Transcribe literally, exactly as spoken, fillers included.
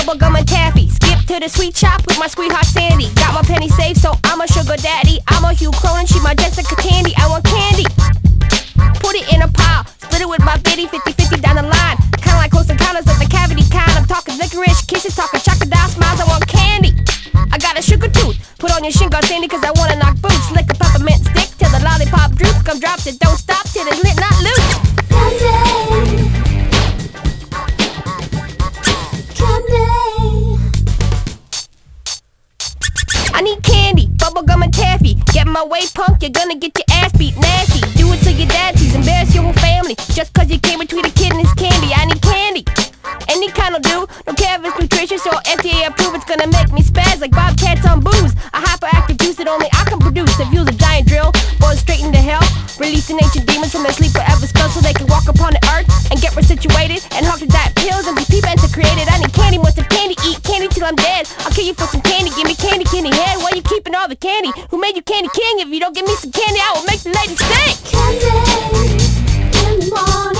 bubblegum and taffy. Skip to the sweet shop with my sweetheart Sandy. Got my penny safe, so I'm a sugar daddy. I'm a Hugh Cronin, she my Jessica Tandy. I want candy. Put it in a pile, split it with my bitty, fifty fifty down the line. Kinda like close encounters of the cavity kind. I'm talking licorice, kisses, talking crocodile smiles. I want candy. I got a sugar tooth, put on your shingle Sandy, cause I wanna knock boots. Lick a peppermint stick till the lollipop droops. Come drop it, don't stop till it's lit, not loose. Candy, candy. I need candy, bubblegum and taffy. Get my way, punk, you're gonna get your ass beat nasty. Do it to your daddies, embarrass your whole family. Just cause you came between a kid and his candy. I need candy, any kind will do. Don't care if it's nutritious or F D A approved. It's gonna make me spaz like bobcats on booze. A hyperactive juice that only I can produce. If use a giant drill, boil straight into hell. Releasing ancient demons from their sleep forever spell, so they can walk upon the earth and get resituated. And hawk the diet pills and be people created. I need candy, want some candy, eat candy till I'm dead. I'll kill you for some candy, give me candy, candy head. Why you keeping all the candy? Who made you candy king? If you don't give me some candy, I will make the ladies sing. Candy in the morning.